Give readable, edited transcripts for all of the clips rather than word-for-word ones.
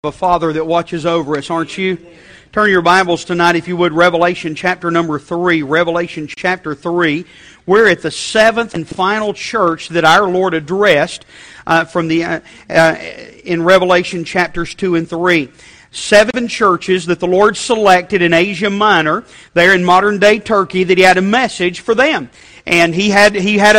A Father that watches over us, aren't you? Turn your Bibles tonight, if you would, Revelation chapter number 3. Revelation chapter 3. We're at the seventh and final church that our Lord addressed in Revelation chapters 2 and 3. 7 churches that the Lord selected in Asia Minor, there in modern-day Turkey, that He had a message for them. And He had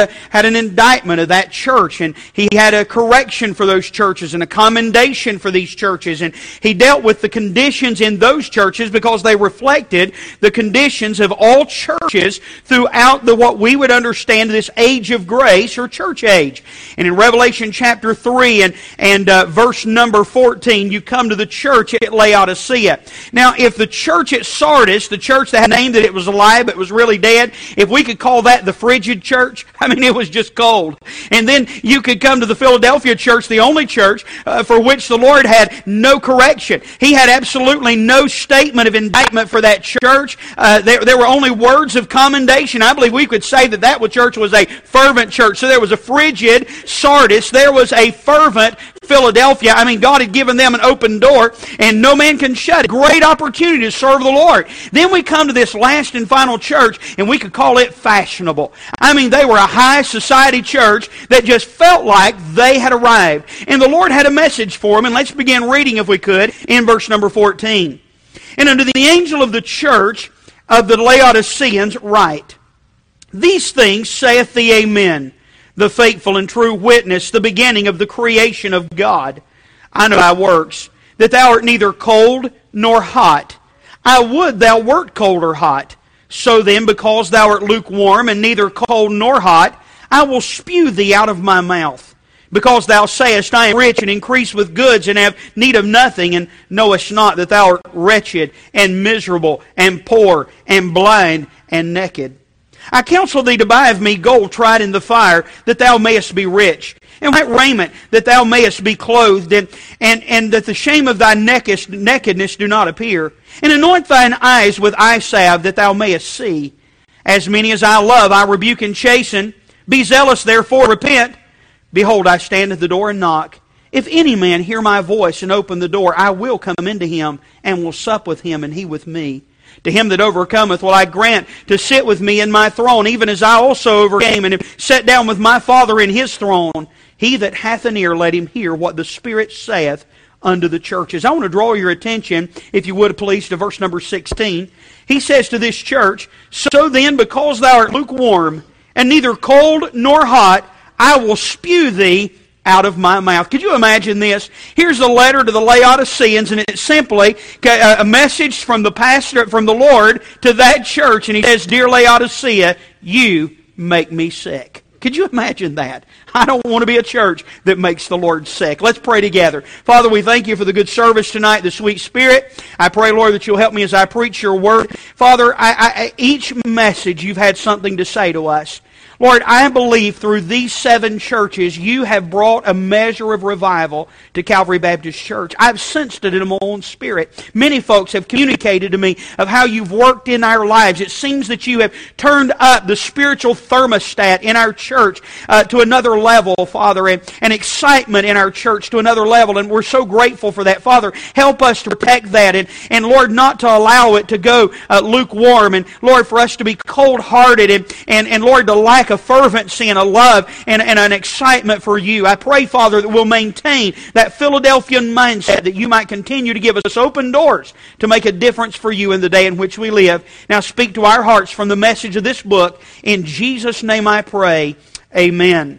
an indictment of that church, and He had a correction for those churches and a commendation for these churches, and He dealt with the conditions in those churches because they reflected the conditions of all churches throughout what we would understand this age of grace or church age. And in Revelation chapter 3 and verse number 14, you come to the church at Laodicea. Now, if the church at Sardis, the church that had a name that it was alive but was really dead, if we could call that the frigid church, I mean, it was just cold. And then you could come to the Philadelphia church, the only church for which the Lord had no correction. He had absolutely no statement of indictment for that church. There were only words of commendation. I believe we could say that church was a fervent church. So there was a frigid Sardis. There was a fervent Philadelphia. I mean, God had given them an open door, and no man can shut it. Great opportunity to serve the Lord. Then we come to this last and final church, and we could call it fashionable. I mean, they were a high society church that just felt like they had arrived. And the Lord had a message for them, and let's begin reading, if we could, in verse number 14. And unto the angel of the church of the Laodiceans write, These things saith the Amen, the faithful and true witness, the beginning of the creation of God. I know thy works, that thou art neither cold nor hot. I would thou wert cold or hot. So then, because thou art lukewarm and neither cold nor hot, I will spew thee out of my mouth. Because thou sayest, I am rich and increase with goods and have need of nothing, and knowest not that thou art wretched and miserable and poor and blind and naked. I counsel thee to buy of me gold tried in the fire, that thou mayest be rich, and white raiment, that thou mayest be clothed, and that the shame of thy nakedness do not appear. And anoint thine eyes with eye salve, that thou mayest see. As many as I love, I rebuke and chasten. Be zealous, therefore, repent. Behold, I stand at the door and knock. If any man hear my voice and open the door, I will come into him, and will sup with him, and he with me. To him that overcometh will I grant to sit with me in my throne, even as I also overcame, and have sat down with my Father in His throne. He that hath an ear, let him hear what the Spirit saith unto the churches. I want to draw your attention, if you would please, to verse number 16. He says to this church, So then, because thou art lukewarm, and neither cold nor hot, I will spew thee out of my mouth. Could you imagine this? Here's a letter to the Laodiceans, and it's simply a message from the pastor, from the Lord to that church, and he says, Dear Laodicea, you make me sick. Could you imagine that? I don't want to be a church that makes the Lord sick. Let's pray together. Father, we thank You for the good service tonight, the sweet Spirit. I pray, Lord, that You'll help me as I preach Your Word. Father, each message You've had something to say to us. Lord, I believe through these 7 churches, You have brought a measure of revival to Calvary Baptist Church. I've sensed it in my own spirit. Many folks have communicated to me of how You've worked in our lives. It seems that You have turned up the spiritual thermostat in our church to another level, Father, and excitement in our church to another level, and we're so grateful for that. Father, help us to protect that, and Lord, not to allow it to go lukewarm, and Lord, for us to be cold-hearted, and Lord, to lack a fervency and a love and an excitement for You. I pray, Father, that we'll maintain that Philadelphian mindset, that You might continue to give us open doors to make a difference for You in the day in which we live. Now speak to our hearts from the message of this book. In Jesus' name I pray. Amen.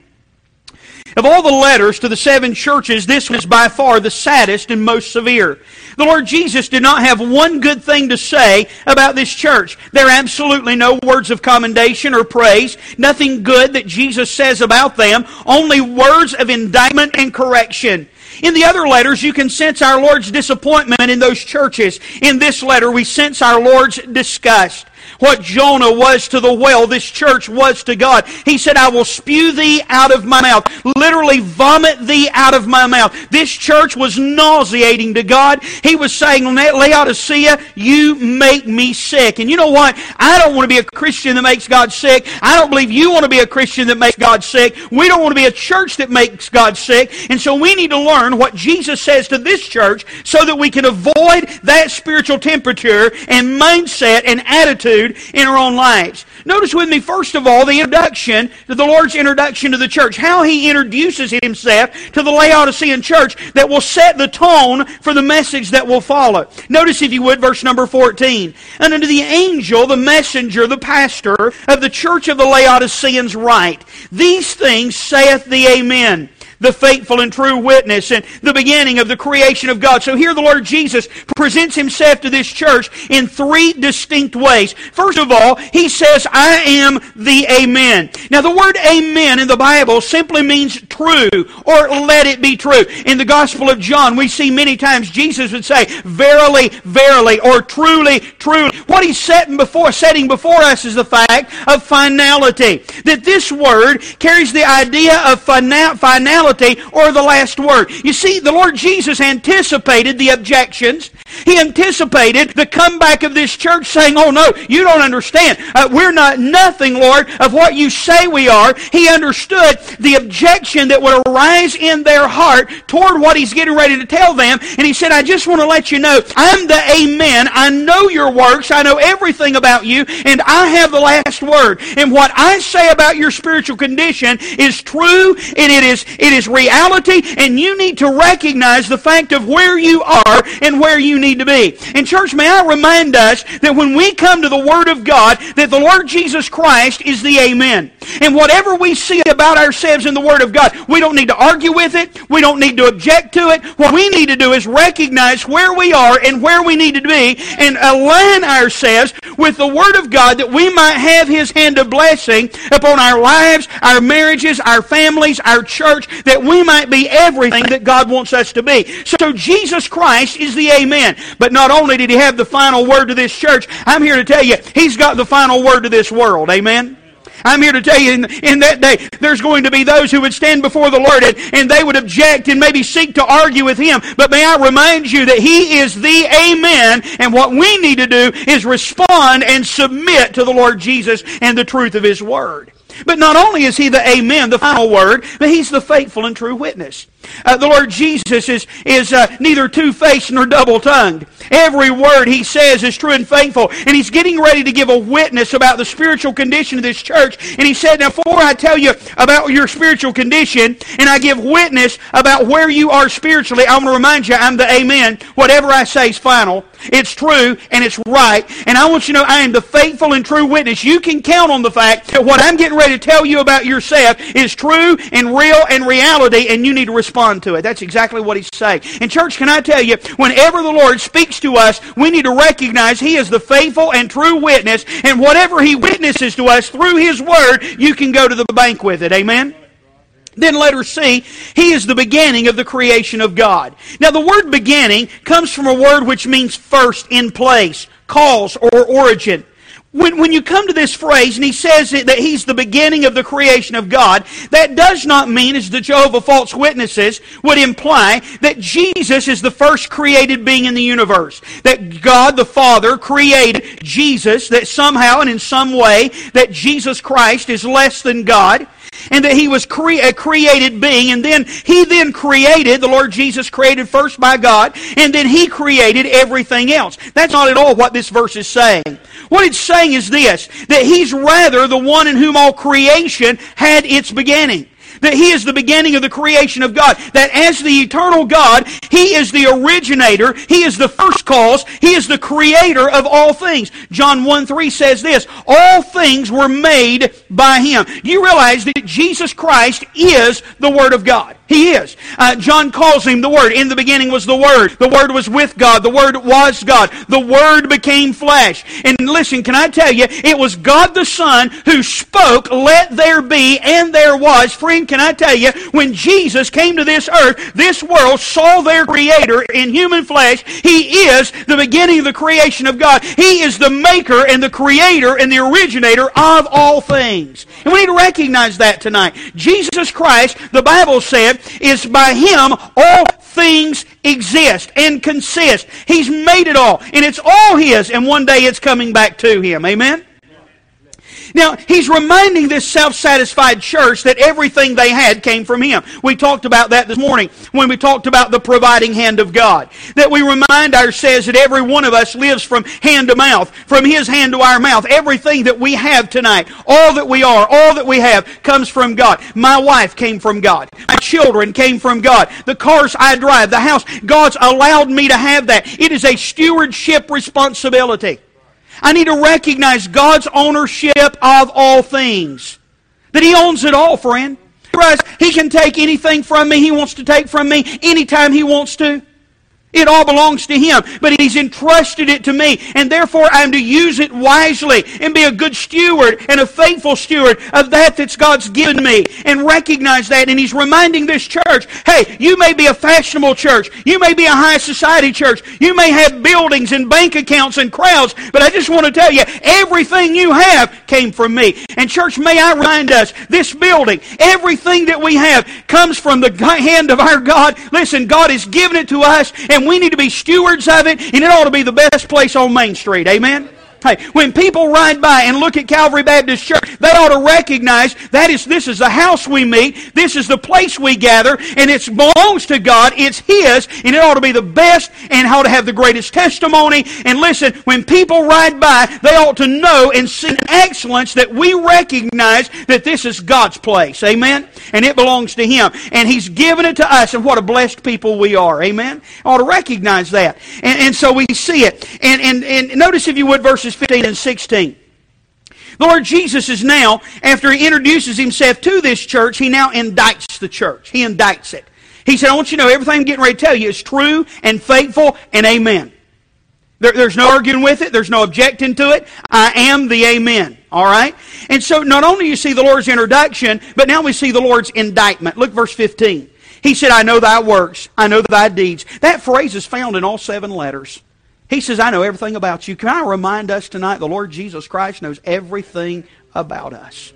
Of all the letters to the 7 churches, this was by far the saddest and most severe. The Lord Jesus did not have one good thing to say about this church. There are absolutely no words of commendation or praise. Nothing good that Jesus says about them. Only words of indictment and correction. In the other letters, you can sense our Lord's disappointment in those churches. In this letter, we sense our Lord's disgust. What Jonah was to the whale, this church was to God. He said, I will spew thee out of my mouth. Literally vomit thee out of my mouth. This church was nauseating to God. He was saying, Laodicea, you make me sick. And you know what? I don't want to be a Christian that makes God sick. I don't believe you want to be a Christian that makes God sick. We don't want to be a church that makes God sick. And so we need to learn what Jesus says to this church so that we can avoid that spiritual temperature and mindset and attitude in our own lives. Notice with me, first of all, the Lord's introduction to the church. How He introduces Himself to the Laodicean church that will set the tone for the message that will follow. Notice, if you would, verse number 14. And unto the angel, the messenger, the pastor of the church of the Laodiceans write, These things saith the Amen, the faithful and true witness, and the beginning of the creation of God. So here the Lord Jesus presents Himself to this church in three distinct ways. First of all, He says, I am the Amen. Now the word Amen in the Bible simply means true, or let it be true. In the Gospel of John, we see many times Jesus would say, verily, verily, or truly, truly. What He's setting before us is the fact of finality. That this word carries the idea of finality, or the last word. You see, the Lord Jesus anticipated the objections. He anticipated the comeback of this church saying, oh no, you don't understand. We're not nothing, Lord, of what you say we are. He understood the objection that would arise in their heart toward what He's getting ready to tell them. And He said, I just want to let you know, I'm the Amen. I know your works. I know everything about you. And I have the last word. And what I say about your spiritual condition is true, and it is reality, and you need to recognize the fact of where you are and where you need to be. And church, may I remind us that when we come to the Word of God, that the Lord Jesus Christ is the Amen. And whatever we see about ourselves in the Word of God, we don't need to argue with it. We don't need to object to it. What we need to do is recognize where we are and where we need to be and align ourselves with the Word of God that we might have His hand of blessing upon our lives, our marriages, our families, our church, that we might be everything that God wants us to be. So Jesus Christ is the Amen. But not only did He have the final word to this church, I'm here to tell you, He's got the final word to this world. Amen? I'm here to tell you, in that day, there's going to be those who would stand before the Lord and they would object and maybe seek to argue with Him. But may I remind you that He is the Amen, and what we need to do is respond and submit to the Lord Jesus and the truth of His Word. But not only is He the Amen, the final word, but He's the faithful and true witness. The Lord Jesus is neither two-faced nor double-tongued. Every word He says is true and faithful. And He's getting ready to give a witness about the spiritual condition of this church. And He said, now before I tell you about your spiritual condition, and I give witness about where you are spiritually, I want to remind you, I'm the Amen. Whatever I say is final. It's true and it's right. And I want you to know I am the faithful and true witness. You can count on the fact that what I'm getting ready to tell you about yourself is true and real and reality, and you need to respond to it. That's exactly what He's saying. And church, can I tell you, whenever the Lord speaks to us, we need to recognize He is the faithful and true witness, and whatever He witnesses to us through His Word, you can go to the bank with it. Amen? Then letter C, He is the beginning of the creation of God. Now the word beginning comes from a word which means first, in place, cause, or origin. When you come to this phrase, and He says that He's the beginning of the creation of God, that does not mean, as the Jehovah False Witnesses would imply, that Jesus is the first created being in the universe. That God the Father created Jesus, that somehow and in some way, that Jesus Christ is less than God, and that He was a created being, and then He created, the Lord Jesus created first by God, and then He created everything else. That's not at all what this verse is saying. What it's saying is this, that He's rather the one in whom all creation had its beginning. That He is the beginning of the creation of God. That as the eternal God, He is the originator. He is the first cause. He is the creator of all things. John 1:3 says this, all things were made by Him. You realize that Jesus Christ is the Word of God. He is. John calls Him the Word. In the beginning was the Word. The Word was with God. The Word was God. The Word became flesh. And listen, can I tell you, it was God the Son who spoke, "Let there be," and there was. Friend, can I tell you, when Jesus came to this earth, this world saw their Creator in human flesh. He is the beginning of the creation of God. He is the maker and the creator and the originator of all things. And we need to recognize that tonight. Jesus Christ, the Bible said, is by Him all things exist and consist. He's made it all, and it's all His, and one day it's coming back to Him. Amen? Now, He's reminding this self-satisfied church that everything they had came from Him. We talked about that this morning when we talked about the providing hand of God. That we remind ourselves that every one of us lives from hand to mouth, from His hand to our mouth. Everything that we have tonight, all that we are, all that we have, comes from God. My wife came from God. My children came from God. The cars I drive, the house, God's allowed me to have that. It is a stewardship responsibility. I need to recognize God's ownership of all things. That He owns it all, friend. He can take anything from me He wants to take from me anytime He wants to. It all belongs to Him, but He's entrusted it to me, and therefore I am to use it wisely and be a good steward and a faithful steward of that's God's given me, and recognize that. And He's reminding this church, hey, you may be a fashionable church, you may be a high society church, you may have buildings and bank accounts and crowds, but I just want to tell you, everything you have came from me. And church, may I remind us, this building, everything that we have comes from the hand of our God. Listen, God has given it to us, and we need to be stewards of it, and it ought to be the best place on Main Street. Amen? Hey, when people ride by and look at Calvary Baptist Church, they ought to recognize this is the house we meet, this is the place we gather, and it belongs to God, it's His, and it ought to be the best and ought to have the greatest testimony. And listen, when people ride by, they ought to know and see in excellence that we recognize that this is God's place. Amen? And it belongs to Him. And He's given it to us, and what a blessed people we are. Amen? I ought to recognize that. And so we see it. And notice, if you would, verses 15 and 16. The Lord Jesus is now, after He introduces Himself to this church, He now indicts the church. He indicts it. He said, I want you to know everything I'm getting ready to tell you is true and faithful and amen. There's no arguing with it. There's no objecting to it. I am the amen. All right? And so not only do you see the Lord's introduction, but now we see the Lord's indictment. Look verse 15. He said, I know thy works. I know thy deeds. That phrase is found in all 7 letters. He says, I know everything about you. Can I remind us tonight, the Lord Jesus Christ knows everything about us.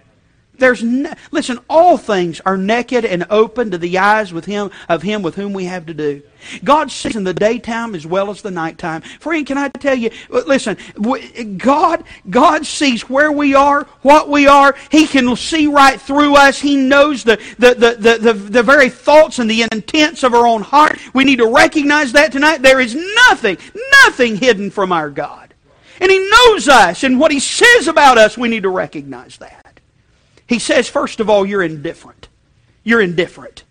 Listen, all things are naked and open to the eyes of Him with whom we have to do. God sees in the daytime as well as the nighttime. Friend, can I tell you, listen, God sees where we are, what we are. He can see right through us. He knows the very thoughts and the intents of our own heart. We need to recognize that tonight. There is nothing hidden from our God. And He knows us, and what He says about us, we need to recognize that. He says, first of all, you're indifferent. You're indifferent.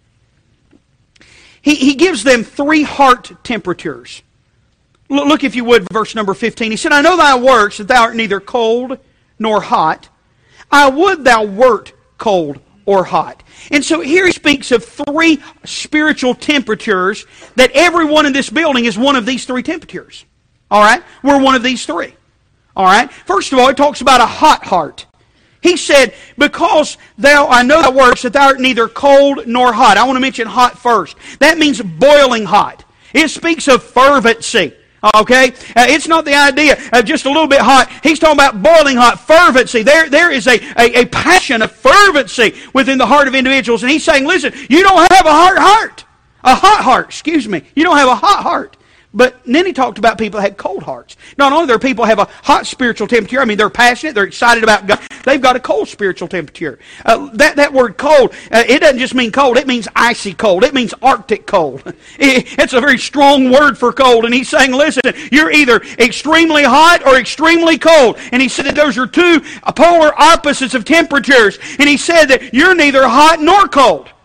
He gives them 3 heart temperatures. Look, if you would, verse number 15. He said, I know thy works, that thou art neither cold nor hot. I would thou wert cold or hot. And so here he speaks of 3 spiritual temperatures, that everyone in this building is one of these 3 temperatures. All right? We're one of these 3. All right? First of all, he talks about a hot heart. He said, because I know thy works, that thou art neither cold nor hot. I want to mention hot first. That means boiling hot. It speaks of fervency. Okay? It's not the idea of just a little bit hot. He's talking about boiling hot, fervency. There is a passion, a fervency within the heart of individuals. And he's saying, listen, you don't have a hot heart. A hot heart, excuse me. You don't have a hot heart. But then he talked about people that had cold hearts. Not only do people have a hot spiritual temperature, I mean, they're passionate, they're excited about God, they've got a cold spiritual temperature. That word cold, it doesn't just mean cold, it means icy cold. It means Arctic cold. It's a very strong word for cold. And he's saying, listen, you're either extremely hot or extremely cold. And he said that those are 2 polar opposites of temperatures. And he said that you're neither hot nor cold.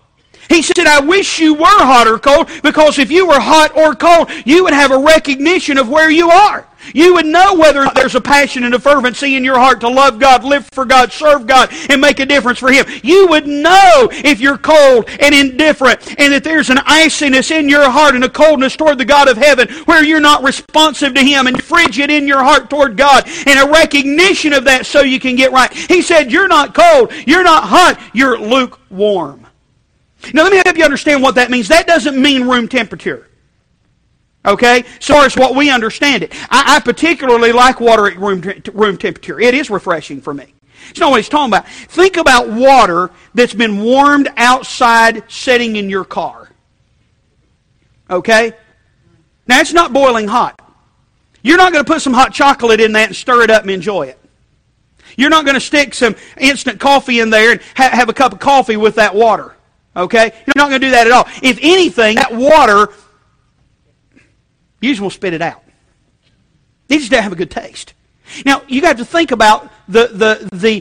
He said, I wish you were hot or cold, because if you were hot or cold, you would have a recognition of where you are. You would know whether there's a passion and a fervency in your heart to love God, live for God, serve God, and make a difference for Him. You would know if you're cold and indifferent, and that there's an iciness in your heart and a coldness toward the God of heaven, where you're not responsive to Him, and frigid in your heart toward God, and a recognition of that so you can get right. He said, you're not cold, you're not hot, you're lukewarm. Now let me help you understand what that means. That doesn't mean room temperature. Okay? So far as what we understand it. I particularly like water at room temperature. It is refreshing for me. You know what he's talking about. Think about water that's been warmed outside sitting in your car. Okay? Now it's not boiling hot. You're not going to put some hot chocolate in that and stir it up and enjoy it. You're not going to stick some instant coffee in there and have a cup of coffee with that water. Okay? You're not going to do that at all. If anything, that water, you just will spit it out. It just doesn't have a good taste. Now, you got to think about the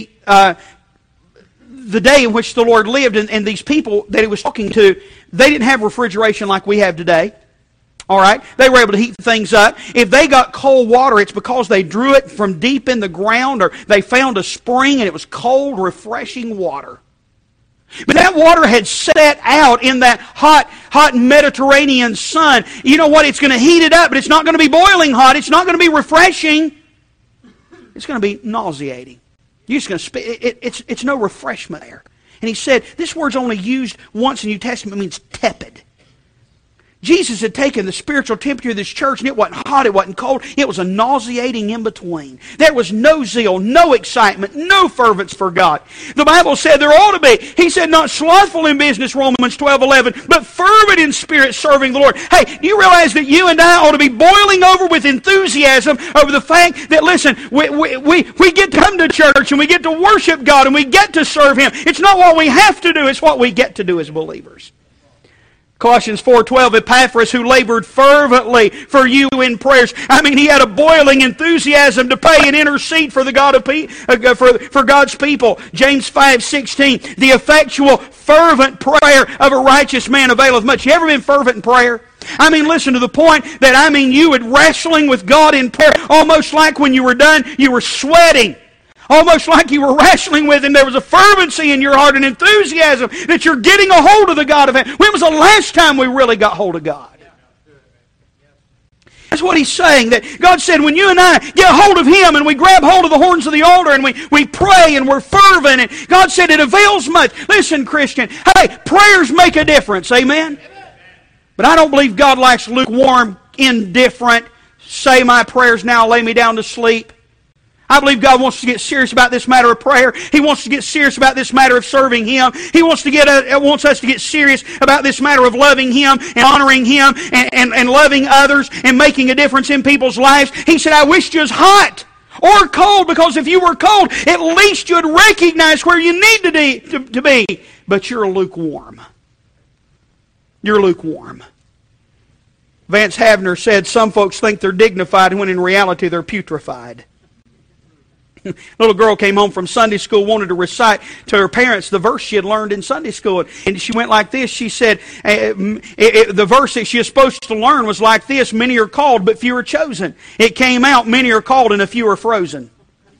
day in which the Lord lived, and these people that He was talking to, they didn't have refrigeration like we have today. All right? They were able to heat things up. If they got cold water, it's because they drew it from deep in the ground, or they found a spring and it was cold, refreshing water. But that water had set out in that hot Mediterranean sun. You know what? It's going to heat it up, but it's not going to be boiling hot. It's not going to be refreshing. It's going to be nauseating. You're just going to spit. It's no refreshment there. And he said, this word's only used once in the New Testament. It means tepid. Jesus had taken the spiritual temperature of this church, and it wasn't hot, it wasn't cold. It was a nauseating in between. There was no zeal, no excitement, no fervence for God. The Bible said there ought to be. He said, not slothful in business, Romans 12:11, but fervent in spirit, serving the Lord. Hey, do you realize that you and I ought to be boiling over with enthusiasm over the fact that, listen, we get to come to church and we get to worship God and we get to serve Him. It's not what we have to do, it's what we get to do as believers. Colossians 4:12, Epaphras, who labored fervently for you in prayers. I mean, he had a boiling enthusiasm to pray and intercede for the for God's people. James 5:16, the effectual, fervent prayer of a righteous man availeth much. You ever been fervent in prayer? I mean, listen, to the point that, you would wrestling with God in prayer, almost like when you were done, you were sweating. Almost like you were wrestling with Him. There was a fervency in your heart, an enthusiasm that you're getting a hold of the God of heaven. When was the last time we really got hold of God? That's what He's saying. That God said, when you and I get hold of Him and we grab hold of the horns of the altar and we pray and we're fervent, and God said it avails much. Listen, Christian, hey, prayers make a difference. Amen? But I don't believe God likes lukewarm, indifferent, say my prayers now, lay me down to sleep. I believe God wants to get serious about this matter of prayer. He wants to get serious about this matter of serving Him. He wants us to get serious about this matter of loving Him and honoring Him and loving others and making a difference in people's lives. He said, I wished you was hot or cold, because if you were cold, at least you'd recognize where you need to be. But you're lukewarm. You're lukewarm. Vance Havner said, some folks think they're dignified when in reality they're putrefied. A little girl came home from Sunday school, wanted to recite to her parents the verse she had learned in Sunday school. And she went like this. She said, the verse that she was supposed to learn was like this: many are called, but few are chosen. It came out, many are called, and a few are frozen.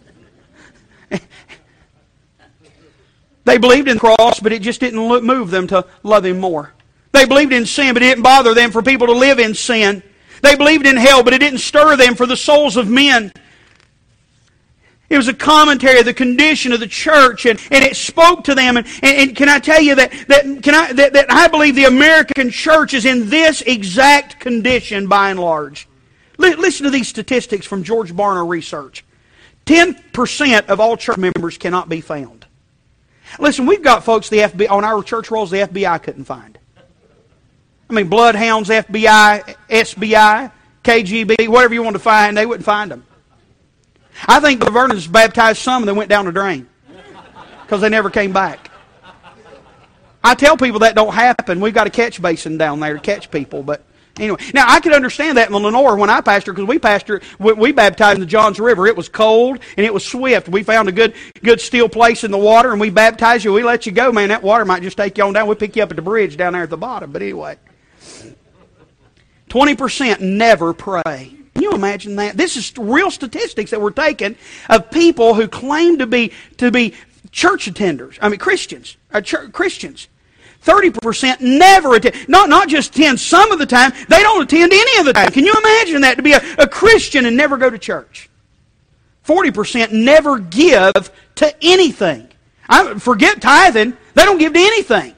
They believed in the cross, but it just didn't move them to love Him more. They believed in sin, but it didn't bother them for people to live in sin. They believed in hell, but it didn't stir them for the souls of men. It was a commentary of the condition of the church, and it spoke to them. And can I tell you that I believe the American church is in this exact condition by and large. Listen to these statistics from George Barna Research. 10% of all church members cannot be found. Listen, we've got folks the FBI on our church rolls the FBI couldn't find. I mean, bloodhounds, FBI, SBI, KGB, whatever you want to find, they wouldn't find them. I think the Vernons baptized some and they went down the drain because they never came back. I tell people that don't happen. We've got a catch basin down there to catch people, but Anyway, now I could understand that in Lenore when I pastored, because we baptized in the Johns River. It was cold and it was swift. We found a good still place in the water, and we baptized you. We let you go, man. That water might just take you on down. We'll pick you up at the bridge down there at the bottom. But anyway, 20% never pray. Can you imagine that? This is real statistics that we're taking of people who claim to be church attenders. I mean, Christians. Christians. 30% never attend. Not just attend some of the time, they don't attend any of the time. Can you imagine that, to be a Christian and never go to church? 40% never give to anything. Forget tithing, they don't give to anything.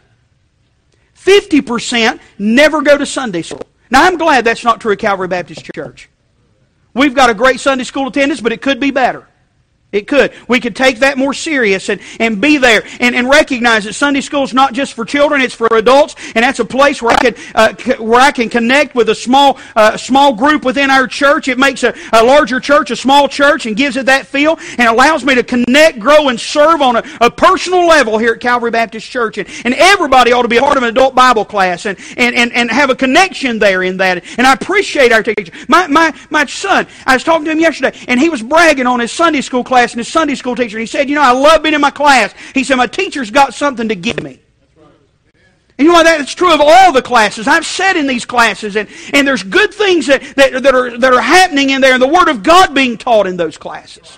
50% never go to Sunday school. Now, I'm glad that's not true of Calvary Baptist Church. We've got a great Sunday school attendance, but it could be better. It could. We could take that more serious and be there and recognize that Sunday school is not just for children, it's for adults, and that's a place where I can connect with a small group within our church. It makes a larger church a small church and gives it that feel, and allows me to connect, grow, and serve on a personal level here at Calvary Baptist Church. And everybody ought to be a part of an adult Bible class and have a connection there in that. And I appreciate our teacher. My son, I was talking to him yesterday, and he was bragging on his Sunday school class and his Sunday school teacher. He said, I love being in my class. He said, my teacher's got something to give me. And you know what? That's true of all the classes. I've sat in these classes, and there's good things that are happening in there, and the Word of God being taught in those classes.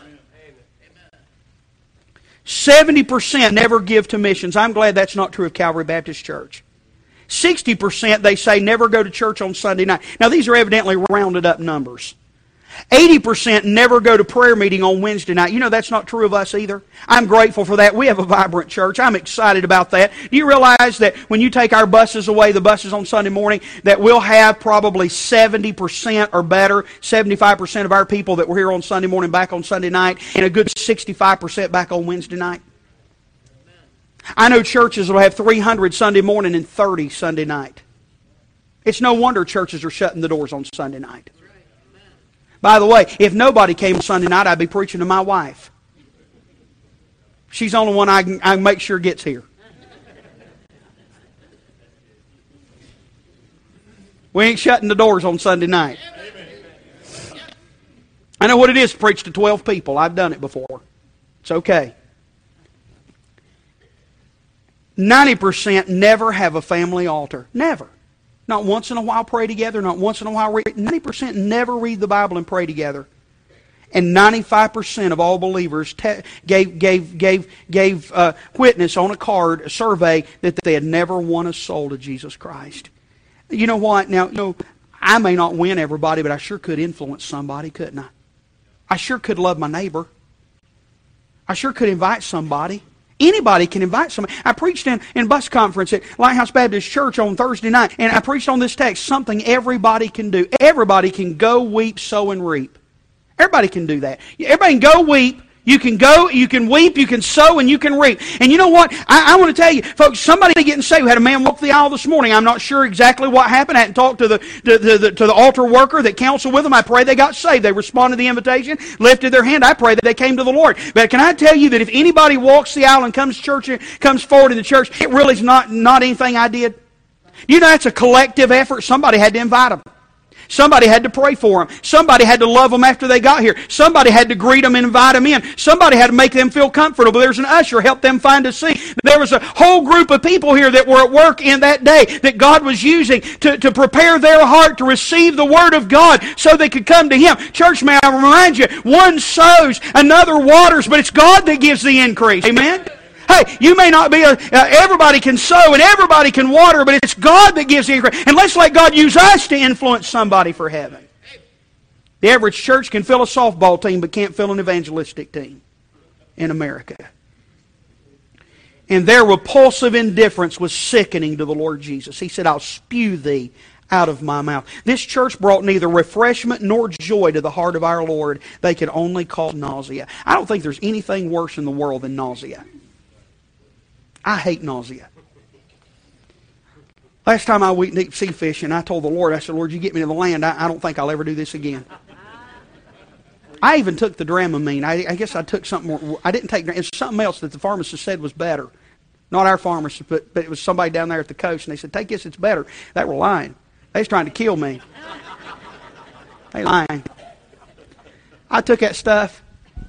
70% never give to missions. I'm glad that's not true of Calvary Baptist Church. 60%, they say, never go to church on Sunday night. Now, these are evidently rounded up numbers. 80% never go to prayer meeting on Wednesday night. That's not true of us either. I'm grateful for that. We have a vibrant church. I'm excited about that. Do you realize that when you take our buses away, the buses on Sunday morning, that we'll have probably 70% or better, 75% of our people that were here on Sunday morning back on Sunday night, and a good 65% back on Wednesday night? I know churches will have 300 Sunday morning and 30 Sunday night. It's no wonder churches are shutting the doors on Sunday night. By the way, if nobody came on Sunday night, I'd be preaching to my wife. She's the only one I can make sure gets here. We ain't shutting the doors on Sunday night. I know what it is to preach to 12 people. I've done it before. It's okay. 90% never have a family altar. Never. Not once in a while pray together, not once in a while read. 90% never read the Bible and pray together. And 95% of all believers gave witness on a card, a survey, that they had never won a soul to Jesus Christ. You know what? Now, I may not win everybody, but I sure could influence somebody, couldn't I? I sure could love my neighbor. I sure could invite somebody. Anybody can invite somebody. I preached in bus conference at Lighthouse Baptist Church on Thursday night, and I preached on this text, something everybody can do. Everybody can go, weep, sow, and reap. Everybody can do that. Everybody can go weep. You can go, you can weep, you can sow, and you can reap. And you know what? I want to tell you, folks, somebody getting saved. We had a man walk the aisle this morning. I'm not sure exactly what happened. I hadn't talked to the altar worker that counseled with them. I pray they got saved. They responded to the invitation, lifted their hand. I pray that they came to the Lord. But can I tell you that if anybody walks the aisle and comes forward in the church, it really is not anything I did. You know, that's a collective effort. Somebody had to invite them. Somebody had to pray for them. Somebody had to love them after they got here. Somebody had to greet them and invite them in. Somebody had to make them feel comfortable. There's an usher, help them find a seat. There was a whole group of people here that were at work in that day that God was using to prepare their heart to receive the Word of God so they could come to Him. Church, may I remind you, one sows, another waters, but it's God that gives the increase. Amen? Hey, you may not be everybody can sow and everybody can water, but it's God that gives the increase. And let's let God use us to influence somebody for heaven. The average church can fill a softball team, but can't fill an evangelistic team in America. And their repulsive indifference was sickening to the Lord Jesus. He said, I'll spew thee out of my mouth. This church brought neither refreshment nor joy to the heart of our Lord. They could only call nausea. I don't think there's anything worse in the world than nausea. I hate nausea. Last time I went deep sea fishing, I told the Lord, I said, Lord, you get me to the land. I don't think I'll ever do this again. I even took the Dramamine. I guess I took something more. I didn't take it's something else that the pharmacist said was better. Not our pharmacist, but it was somebody down there at the coast, and they said, take this, it's better. They were lying. They was trying to kill me. They lying. I took that stuff.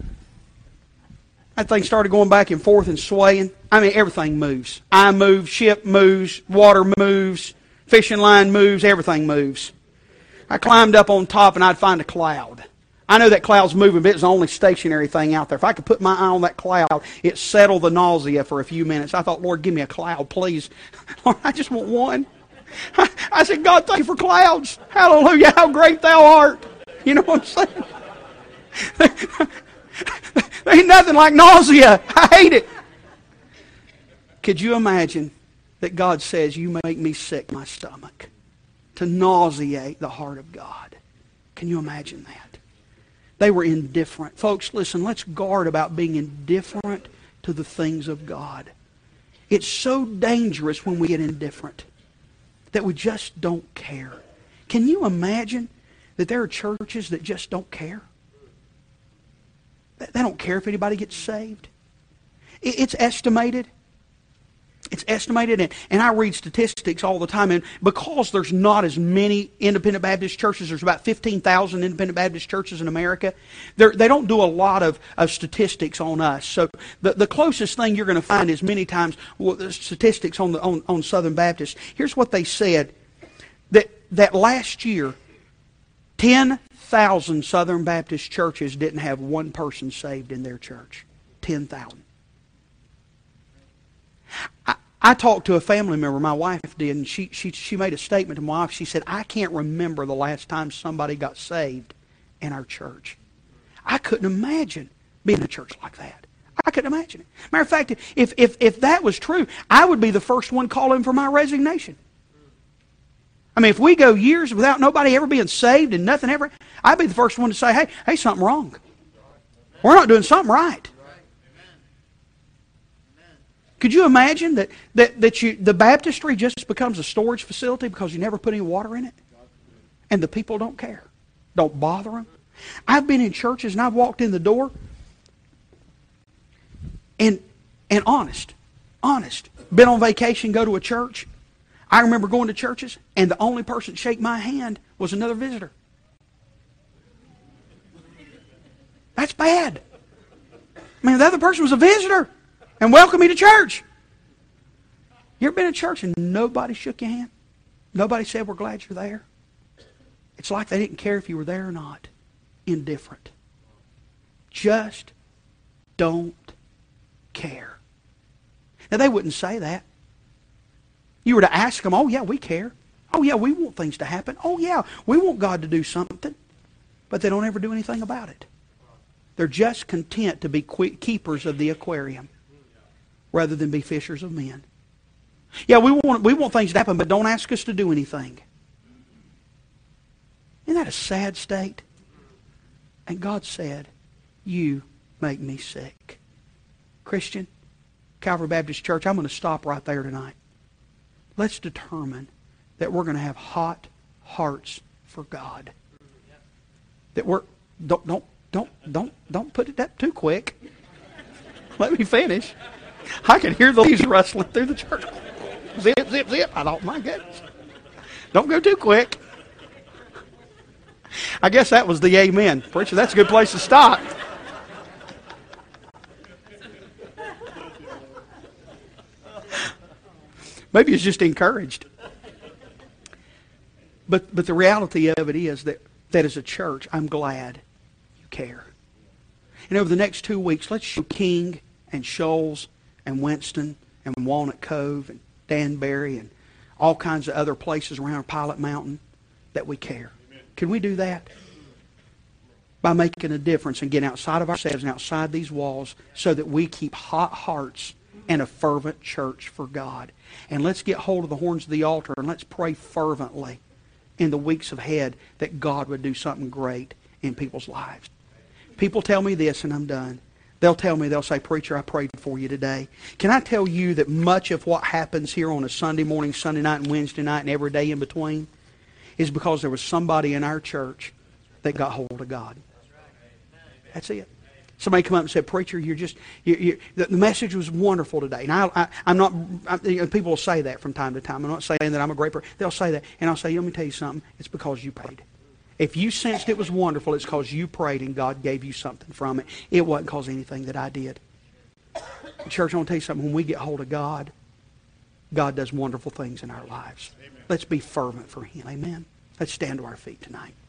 That thing started going back and forth and swaying. I mean, everything moves. I move, ship moves, water moves, fishing line moves, everything moves. I climbed up on top and I'd find a cloud. I know that cloud's moving, but it's the only stationary thing out there. If I could put my eye on that cloud, it settled the nausea for a few minutes. I thought, Lord, give me a cloud, please. Lord, I just want one. I said, God, thank you for clouds. Hallelujah, how great thou art. You know what I'm saying? There ain't nothing like nausea. I hate it. Could you imagine that God says, you make me sick, my stomach, to nauseate the heart of God? Can you imagine that? They were indifferent. Folks, listen, let's guard about being indifferent to the things of God. It's so dangerous when we get indifferent that we just don't care. Can you imagine that there are churches that just don't care? They don't care if anybody gets saved. It's estimated. It's estimated, and I read statistics all the time, and because there's not as many independent Baptist churches, there's about 15,000 independent Baptist churches in America, they don't do a lot of statistics on us. So the closest thing you're going to find is many times statistics on Southern Baptist. Here's what they said, that last year, 10,000 Southern Baptist churches didn't have one person saved in their church. 10,000. I talked to a family member, my wife did, and she made a statement to my wife. She said, I can't remember the last time somebody got saved in our church. I couldn't imagine being in a church like that. I couldn't imagine it. Matter of fact, if that was true, I would be the first one calling for my resignation. I mean, if we go years without nobody ever being saved and nothing ever, I'd be the first one to say, hey, something wrong. We're not doing something right. Could you imagine that the baptistry just becomes a storage facility because you never put any water in it? And the people don't care. Don't bother them. I've been in churches and I've walked in the door and honest, been on vacation, go to a church. I remember going to churches and the only person to shake my hand was another visitor. That's bad. I mean, the other person was a visitor and welcomed me to church. You ever been in church and nobody shook your hand? Nobody said, we're glad you're there? It's like they didn't care if you were there or not. Indifferent. Just don't care. Now, they wouldn't say that. You were to ask them, oh yeah, we care. Oh yeah, we want things to happen. Oh yeah, we want God to do something. But they don't ever do anything about it. They're just content to be keepers of the aquarium rather than be fishers of men. Yeah, we want things to happen, but don't ask us to do anything. Isn't that a sad state? And God said, you make me sick. Christian, Calvary Baptist Church, I'm going to stop right there tonight. Let's determine that we're going to have hot hearts for God. That we're don't put it up too quick. Let me finish. I can hear the leaves rustling through the church. Zip, zip, zip. I thought, my goodness. Don't go too quick. I guess that was the amen. Preacher, that's a good place to stop. Maybe it's just encouraged. But the reality of it is that as a church, I'm glad you care. And over the next 2 weeks, let's show King and Shoals and Winston and Walnut Cove and Danbury and all kinds of other places around Pilot Mountain that we care. Can we do that? By making a difference and getting outside of ourselves and outside these walls so that we keep hot hearts and a fervent church for God. And let's get hold of the horns of the altar and let's pray fervently in the weeks ahead that God would do something great in people's lives. People tell me this and I'm done. They'll say, preacher, I prayed for you today. Can I tell you that much of what happens here on a Sunday morning, Sunday night, and Wednesday night, and every day in between is because there was somebody in our church that got hold of God. That's it. Somebody come up and said, "Preacher, the message was wonderful today." And I'm not, people will say that from time to time. I'm not saying that I'm a great person. They'll say that. And I'll say, let me tell you something. It's because you prayed. If you sensed it was wonderful, it's because you prayed and God gave you something from it. It wasn't because of anything that I did. Church, I want to tell you something. When we get hold of God, God does wonderful things in our lives. Amen. Let's be fervent for Him. Amen. Let's stand to our feet tonight.